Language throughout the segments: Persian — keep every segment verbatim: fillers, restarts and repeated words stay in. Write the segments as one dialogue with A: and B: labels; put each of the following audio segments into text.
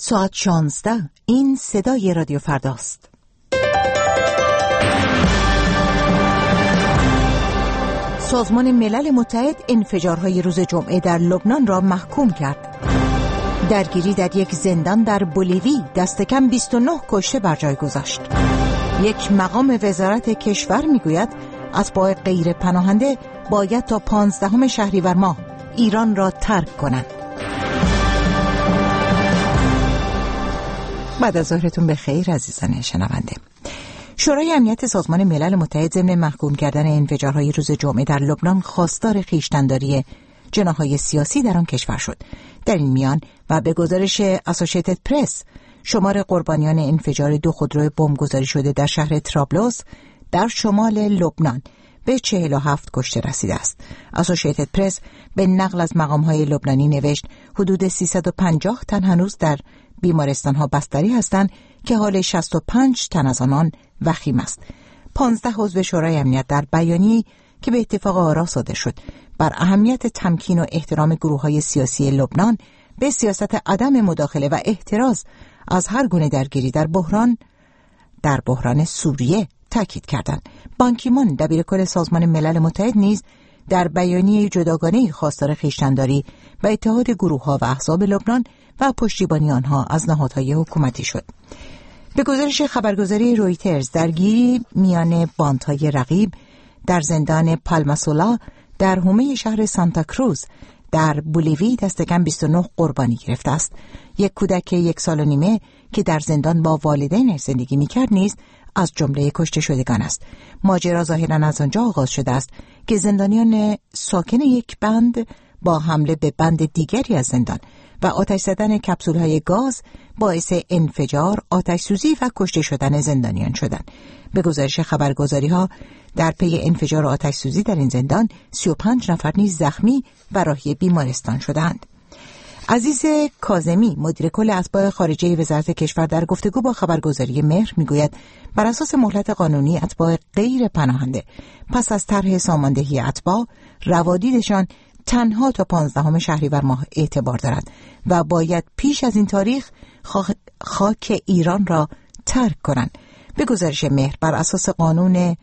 A: ساعت شانزده. این صدای رادیو فرداست. سازمان ملل متحد انفجارهای روز جمعه در لبنان را محکوم کرد. درگیری در یک زندان در بولیوی دست کم بیست و نه کشته بر جای گذاشت. یک مقام وزارت کشور میگوید اتباع غیر پناهنده باید تا پانزدهم شهریور ماه ایران را ترک کنند. بعد از ظهرتون بخیر عزیزان شنونده. شورای امنیت سازمان ملل متحد ضمن محکوم کردن انفجارهای روز جمعه در لبنان خواستار خویشتن‌داری جناح‌های سیاسی در آن کشور شد. در این میان و به گزارش اسوسییتد پرس، شمار قربانیان انفجار دو خودرو بمبگذاری شده در شهر طرابلس در شمال لبنان به چهل و هفت کشته رسیده است. اسوسییتد پرس به نقل از مقام‌های لبنانی نوشت حدود سیصد و پنجاه تن هنوز در بیمارستان‌ها بستری هستند که حال شصت و پنج تن از آنان وخیم است. پانزده عضو شورای امنیت در بیانیه‌ای که به اتفاق آرا صادر شد بر اهمیت تمکین و احترام گروه‌های سیاسی لبنان به سیاست عدم مداخله و احتراز از هر گونه درگیری در بحران در بحران سوریه تاکید کردند. بان کی مون دبیرکل سازمان ملل متحد نیز در بیانیه جداگانه‌ای خواستار خویشتن‌داری و اتحاد گروه‌ها و احزاب لبنان و پشتیبانی آنها از نهادهای حکومتی شد. به گزارش خبرگزاری رویترز، درگیری میان باندهای رقیب در زندان پالماسولا در حومه شهر سانتا کروز در بولیوی دست کم بیست و نه قربانی گرفته است. یک کودک یک سال و نیمه که در زندان با والدینش زندگی می‌کرد نیز از جمله کشته شدگان است. ماجرا ظاهراً از آنجا آغاز شده است که زندانیان ساکن یک بند با حمله به بند دیگری از زندان و آتش زدن کپسول‌های گاز باعث انفجار، آتش سوزی و کشته شدن زندانیان شدند. به گزارش خبرگزاری‌ها در پی انفجار و آتش سوزی در این زندان سی و پنج نفر نیز زخمی و راهی بیمارستان شدند. عزیز کاظمی، مدیر کل اتباع خارجه وزارت کشور، در گفتگو با خبرگزاری مهر میگوید بر اساس مهلت قانونی اتباع غیر پناهنده پس از طرح ساماندهی اتباع روادیدشان تنها تا پانزدهم شهریور ماه اعتبار دارد و باید پیش از این تاریخ خاک ایران را ترک کنند. به گزارش مهر بر اساس قانون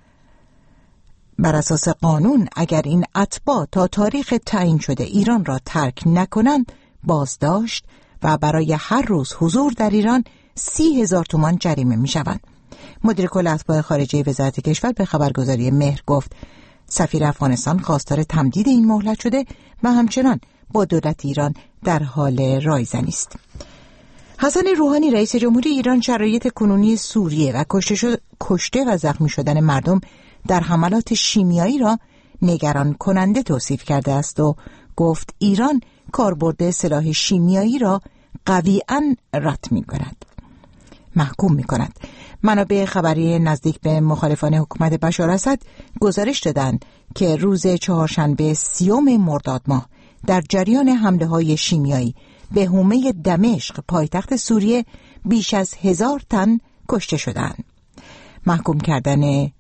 A: بر اساس قانون اگر این اتباع تا تاریخ تعیین شده ایران را ترک نکنند بازداشت و برای هر روز حضور در ایران سی هزار تومان جریمه می شوند. مدیر کل اتباع خارجه وزارت کشور به خبرگزاری مهر گفت سفیر افغانستان خواستار تمدید این مهلت شده و همچنان با دولت ایران در حال رایزنی است. حسن روحانی رئیس جمهوری ایران شرایط کنونی سوریه و کشته, شد، کشته و زخمی شدن مردم در حملات شیمیایی را نگران کننده توصیف کرده است و گفت ایران کاربرد سلاح شیمیایی را قویاً رد می‌کند محکوم می‌کند. منابع خبری نزدیک به مخالفان حکومت بشار اسد گزارش دادند که روز چهارشنبه سیوم مرداد ماه در جریان حمله‌های شیمیایی به حومه دمشق پایتخت سوریه بیش از هزار تن کشته شدند. محکوم کردن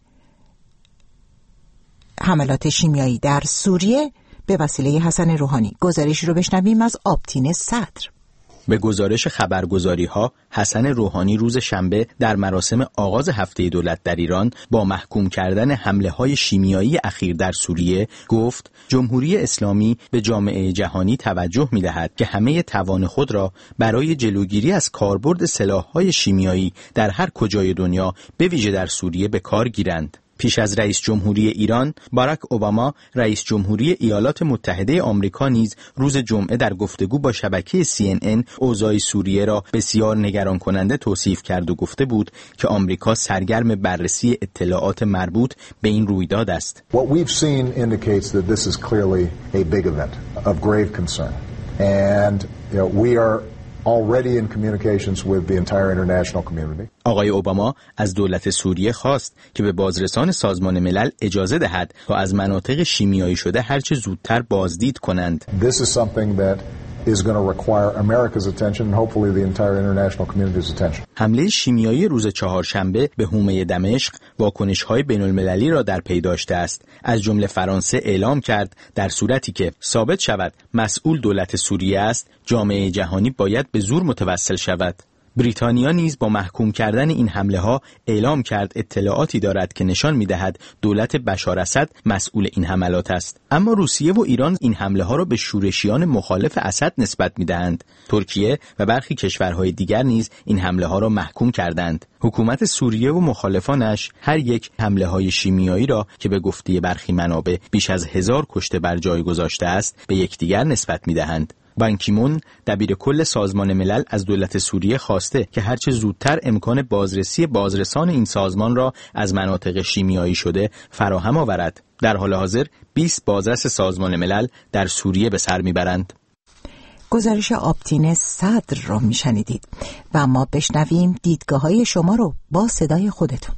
A: حملات شیمیایی در سوریه به وسیله حسن روحانی. گزارش رو بشنویم از آبتین صدر.
B: به گزارش خبرگزاری‌ها، حسن روحانی روز شنبه در مراسم آغاز هفته دولت در ایران با محکوم کردن حمله‌های شیمیایی اخیر در سوریه گفت جمهوری اسلامی به جامعه جهانی توجه می‌دهد که همه توان خود را برای جلوگیری از کاربرد سلاح‌های شیمیایی در هر کجای دنیا به ویژه در سوریه به کار گیرند. پیش از رئیس جمهوری ایران، باراک اوباما، رئیس جمهوری ایالات متحده آمریکا نیز روز جمعه در گفتگو با شبکه سی ان ان اوضاع سوریه را بسیار نگران کننده توصیف کرد و گفته بود که آمریکا سرگرم بررسی اطلاعات مربوط به این رویداد است.
C: What we've seen indicates that this is clearly a big event of grave concern. And you know, we are already in communications with the entire international community.
B: آقای اوباما از دولت سوریه خواست که به بازرسان سازمان ملل اجازه دهد تا از مناطق شیمیایی شده هرچه زودتر بازدید کنند.
C: This is something that is going to require America's attention and hopefully the entire international community's attention.
B: حمله شیمیایی روز چهارشنبه به حومه دمشق واکنش‌های بین‌المللی را در پی داشته است. از جمله فرانسه اعلام کرد در صورتی که ثابت شود مسئول دولت سوریه است، جامعه جهانی باید به زور متوسل شود. بریتانیا نیز با محکوم کردن این حمله ها اعلام کرد اطلاعاتی دارد که نشان می‌دهد دولت بشار اسد مسئول این حملات است. اما روسیه و ایران این حمله ها را به شورشیان مخالف اسد نسبت می‌دهند. ترکیه و برخی کشورهای دیگر نیز این حمله ها را محکوم کردند. حکومت سوریه و مخالفانش هر یک حمله های شیمیایی را که به گفته برخی منابع بیش از هزار کشته بر جای گذاشته است به یکدیگر نسبت می‌دهند. بان کی مون دبیر کل سازمان ملل از دولت سوریه خواسته که هرچه زودتر امکان بازرسی بازرسان این سازمان را از مناطق شیمیایی شده فراهم آورد. در حال حاضر بیست بازرس سازمان ملل در سوریه به سر میبرند.
A: گزارش آپتین صدر را میشنیدید و ما بشنویم دیدگاه های شما رو با صدای خودتون.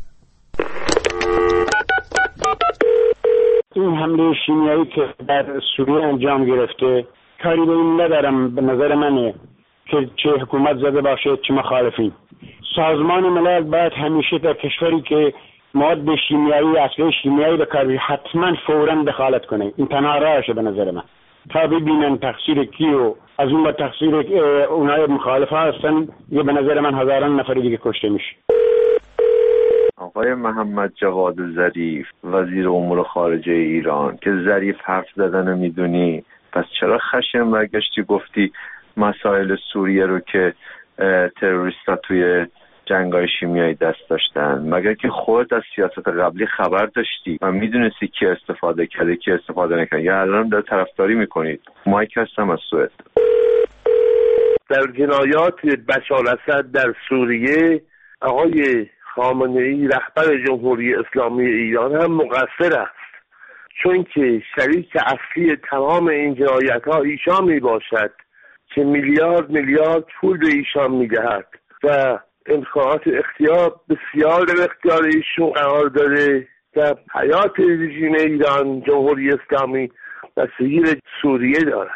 D: این حمله شیمیایی که در سوریه انجام گرفته کاری به این ندارم، به نظر منه که چه حکومت زده باشه چه مخالفین. سازمان ملل باید همیشه در کشوری که مواد شیمیایی اسلحه شیمیایی به کار حتما فوراً دخالت کنه. این تنها راهشه به نظر من، تا ببینن تقصیر کیو از اون با تقصیر اونای مخالف هستن. یه به نظر من هزاران نفر دیگه کشته میشه.
E: آقای محمد جواد ظریف وزیر امور خارجه ایران که ظریف حرف زدن میدونی، پس چرا خشم برگشتی گفتی مسائل سوریه رو که تروریستا توی جنگ‌های شیمیایی دست داشتن؟ مگر که خودت از سیاست قبلی خبر داشتی و میدونستی کی استفاده کرده کی استفاده نکرده؟ یا الان در طرفداری میکنید؟ مایک هستم از سوئد.
F: در جنایات بشار اسد در سوریه آقای خامنه‌ای رهبر جمهوری اسلامی ایران هم مقصر است، چون که شریک اصلی تمام این جنایت‌ها ایشان میباشد که میلیارد میلیارد پول به ایشان میدهد و امکانات اختیار بسیار در اختیار ایشون قرار داره. در حیات رژیم ایران جمهوری اسلامی بستگی به سوریه دارد.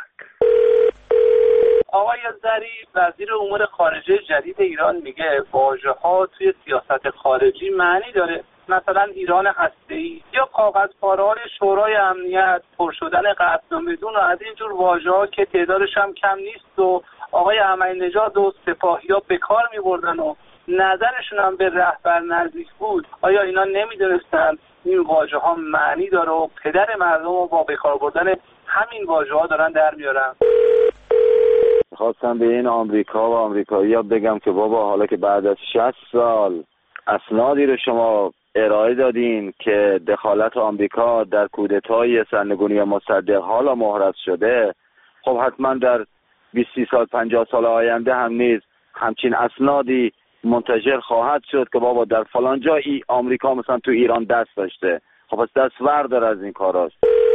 G: آقای ظریف وزیر امور خارجه جدید ایران میگه واژه‌ها توی سیاست خارجی معنی داره، مثلا ایران هسته‌ای یا کاغذپاره‌های شورای امنیت، پر شدن قطعنامه‌دون و از اینجور واژه‌ها که تعدادش هم کم نیست و آقای احمدی نژاد و سپاهی‌ها به کار می‌بردن و نظرشون هم به رهبر نزدیک بود. آیا اینا نمی‌دونستن این واژه‌ها معنی داره و پدر مردم رو با به کار بردن همین واژه‌ها دارن در میارن؟
H: خواستم به این آمریکا و آمریکایی‌ها بگم که بابا حالا که بعد از شصت سال اسنادی رو شما ارائه دادین که دخالت آمریکا در کودتای سرنگونی مصدق حالا محرز شده، خب حتما در بیست سال پنجاه سال آینده هم نیز همچین اسنادی منتشر خواهد شد که بابا در فلان جایی آمریکا مثلا تو ایران دست داشته. خب پس دست بردار از این کاراش.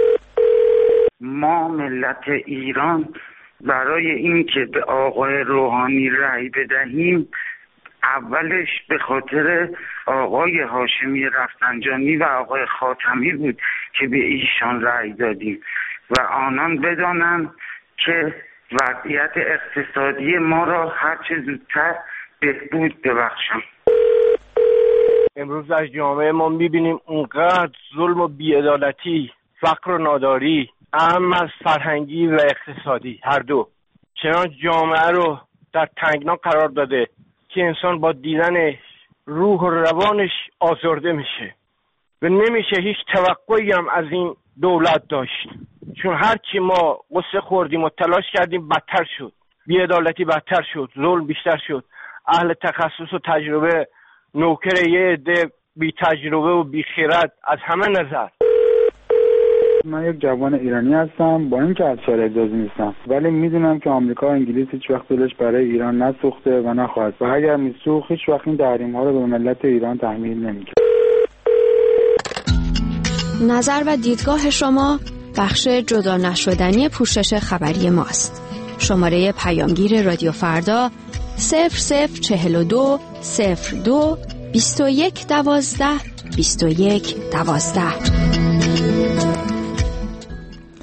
I: ما ملت ایران برای اینکه به آقای روحانی رأی بدهیم اولش به خاطر آقای هاشمی رفسنجانی و آقای خاتمی بود که به ایشان رأی دادیم و آنان بدانند که وضعیت اقتصادی ما را هرچه زودتر بهبود ببخشند.
J: امروز از جامعه ما میبینیم اونقدر ظلم و بی‌عدالتی، فقر و ناداری، اهم از فرهنگی و اقتصادی هر دو، چنان جامعه رو در تنگنا قرار داده که انسان با دیدن روح و روانش آزرده میشه و نمیشه هیچ توقعی هم از این دولت داشت، چون هرچی ما قصه خوردیم و تلاش کردیم بدتر شد، بی‌عدالتی بدتر شد، ظلم بیشتر شد. اهل تخصص و تجربه نوکر یه عده بی تجربه و بی خیرت از همه نظر.
K: من یک جوان ایرانی هستم، با اینکه از شهر اعزازی نیستم، ولی میدونم که آمریکا و انگلیس هیچ وقت دلش برای ایران نسوخته و نخواهد و اگر میسوخت هیچ وقت این تحریم ها رو به ملت ایران تحمیل نمیکنه.
L: نظر و دیدگاه شما بخش جدا نشدنی پوشش خبری ماست. شماره پیامگیر رادیو فردا صفر صفر چهل و دو صفر دو بیست و یک دوازده بیست و یک دوازده.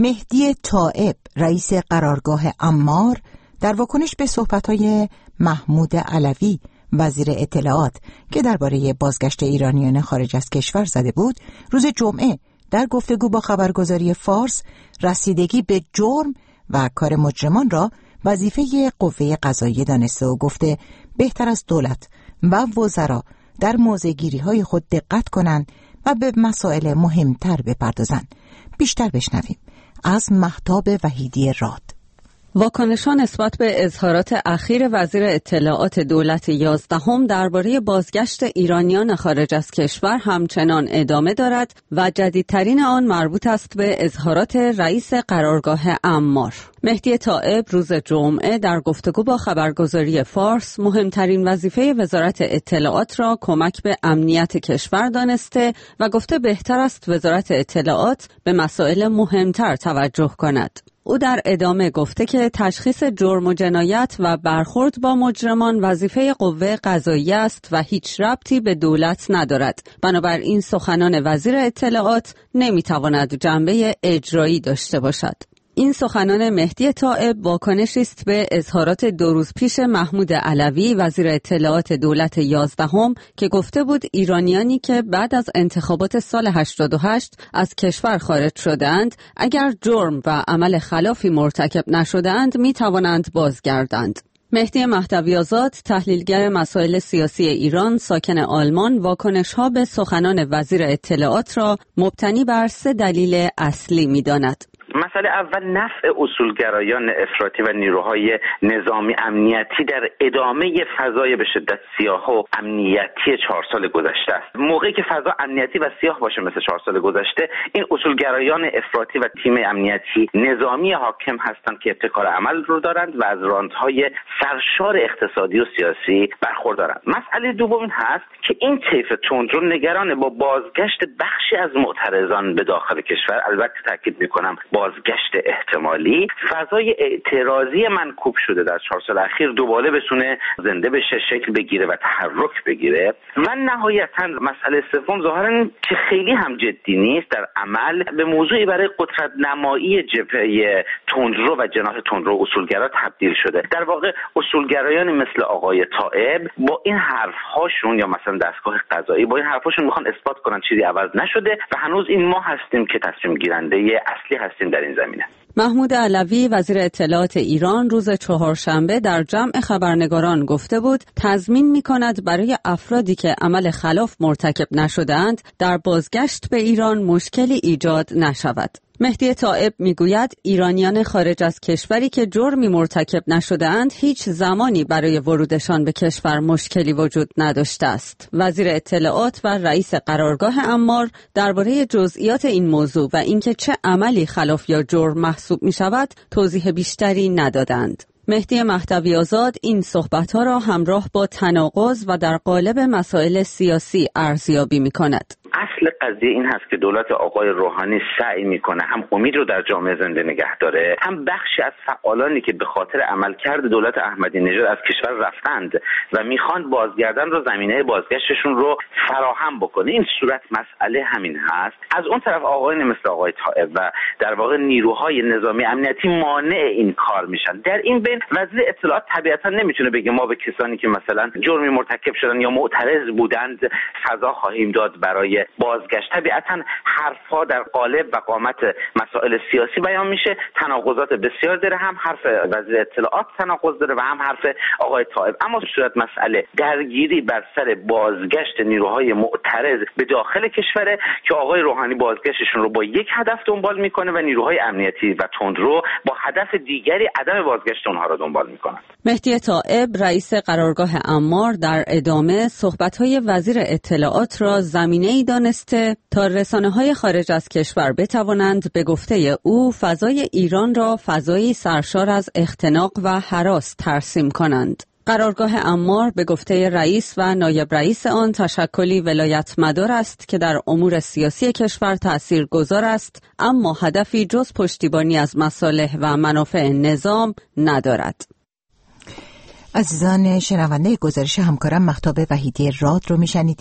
A: مهدی طائب رئیس قرارگاه عمار در واکنش به صحبت‌های محمود علوی وزیر اطلاعات که درباره بازگشت ایرانیان خارج از کشور زده بود، روز جمعه در گفتگو با خبرگزاری فارس رسیدگی به جرم و کار مجرمان را وظیفه قوه قضاییه دانسته و گفته بهتر از دولت و وزرا در موضع‌گیری‌های خود دقت کنند و به مسائل مهمتر بپردازند. بیشتر بشنویم از مهتاب وحیدی راد.
M: واکنشان نسبت به اظهارات اخیر وزیر اطلاعات دولت یازدهم درباره بازگشت ایرانیان خارج از کشور همچنان ادامه دارد و جدیدترین آن مربوط است به اظهارات رئیس قرارگاه عمار. مهدی طائب روز جمعه در گفتگو با خبرگزاری فارس مهمترین وظیفه وزارت اطلاعات را کمک به امنیت کشور دانسته و گفته بهتر است وزارت اطلاعات به مسائل مهمتر توجه کند. او در ادامه گفته که تشخیص جرم و جنایت و برخورد با مجرمان وظیفه قوه قضاییه است و هیچ ربطی به دولت ندارد. بنابراین سخنان وزیر اطلاعات نمیتواند جنبه اجرایی داشته باشد. این سخنان مهدی طائب واکنشی است به اظهارات دو روز پیش محمود علوی وزیر اطلاعات دولت یازدهم که گفته بود ایرانیانی که بعد از انتخابات سال هشتاد و هشت از کشور خارج شدند اگر جرم و عمل خلافی مرتکب نشدند می توانند بازگردند. مهدی مهدوی آزاد تحلیلگر مسائل سیاسی ایران ساکن آلمان واکنش‌ها به سخنان وزیر اطلاعات را مبتنی بر سه دلیل اصلی می‌داند.
N: مسئله اول نفع اصولگرایان افراطی و نیروهای نظامی امنیتی در ادامه فضای به شدت سیاه و امنیتی چهار سال گذشته است. موقعی که فضا امنیتی و سیاه باشه مثل چهار سال گذشته، این اصولگرایان افراطی و تیم امنیتی نظامی حاکم هستند که ابتکار عمل رو دارند و از راندهای سرشار اقتصادی و سیاسی برخوردارند. مسئله دوم این هست که این طیف تندرو نگران با بازگشت بخشی از معترضان به داخل کشور، البته تاکید می‌کنم بازگشت احتمالی، فضای اعتراضی منکوب شده در چهار سال اخیر دوباره بتونه زنده بشه، شکل بگیره و تحرک بگیره. و نهایتاً مسئله سوم ظاهراً که خیلی هم جدی نیست در عمل به موضوعی برای قدرت نمایی جبهه تندرو و جناح تندرو اصولگرا تبدیل شده. در واقع اصولگرایان مثل آقای طائب با این حرف‌هاشون یا مثلا دستگاه قضایی با این حرف‌هاشون میخوان اثبات کنن چیزی عوض نشده و هنوز این ما هستیم که تصمیم گیرنده اصلی هستیم در این زمینه.
M: محمود علوی وزیر اطلاعات ایران روز چهارشنبه در جمع خبرنگاران گفته بود تضمین می‌کند برای افرادی که عمل خلاف مرتکب نشده‌اند در بازگشت به ایران مشکلی ایجاد نشود. مهدی طائب میگوید ایرانیان خارج از کشوری که جرمی مرتکب نشده‌اند هیچ زمانی برای ورودشان به کشور مشکلی وجود نداشته است. وزیر اطلاعات و رئیس قرارگاه عمار درباره جزئیات این موضوع و اینکه چه عملی خلاف یا جرم محسوب می شود توضیح بیشتری ندادند. مهدی مهدوی آزاد این صحبت‌ها را همراه با تناقض و در قالب مسائل سیاسی ارزیابی می‌کند.
N: اصل قضیه این هست که دولت آقای روحانی سعی میکنه هم امید رو در جامعه زنده نگه داره، هم بخشی از فعالانی که به خاطر عملکرد دولت احمدی نژاد از کشور رفتند و میخوان بازگردن رو زمینه بازگشتشون رو فراهم بکنه. این صورت مسئله همین هست. از اون طرف آقایان مثل آقای طائب و در واقع نیروهای نظامی امنیتی مانع این کار میشن. در این بین وزیر اطلاعات طبیعتا نمیتونه بگه ما به کسانی که مثلا جرمی مرتکب شدن یا معترض بودند سزا خواهیم داد برای بازگشت. طبیعتا حرفها در قالب و قامت مسائل سیاسی بیان میشه، تناقضات بسیار داره، هم حرف وزیر اطلاعات تناقض داره و هم حرف آقای طائب. اما به صورت مسئله درگیری بر سر بازگشت نیروهای معترض به داخل کشوره که آقای روحانی بازگشتشون رو با یک هدف دنبال میکنه و نیروهای امنیتی و تندرو با هدف دیگری عدم بازگشت اونها رو دنبال میکنن.
M: مهدی طائب رئیس قرارگاه عمار در ادامه صحبت‌های وزیر اطلاعات را زمینه‌ای دانسته تا رسانه‌های خارج از کشور بتوانند به گفته او فضای ایران را فضایی سرشار از اختناق و هراس ترسیم کنند. قرارگاه عمار به گفته رئیس و نایب رئیس آن تشکلی ولایت مدار است که در امور سیاسی کشور تأثیرگذار است، اما هدفی جز پشتیبانی از مصالح و منافع نظام ندارد.
A: عزیزان شنونده، گزارش همکارم مهتاب وحیدی راد رو میشنیدید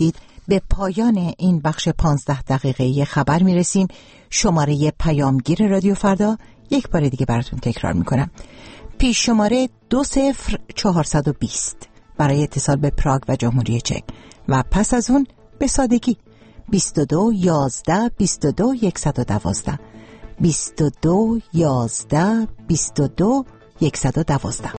A: به پایان این بخش پانزده دقیقه‌ای خبر میرسیم. شماره پیامگیر رادیو فردا یک بار دیگه براتون تکرار میکنم. پیش شماره دو صفر چهارصد و بیست برای اتصال به پراگ و جمهوری چک و پس از اون به سادگی بیست و دو یازده بیست و دو صفر یک یک بیست و دو یازده بیست و دو صفر یک یک.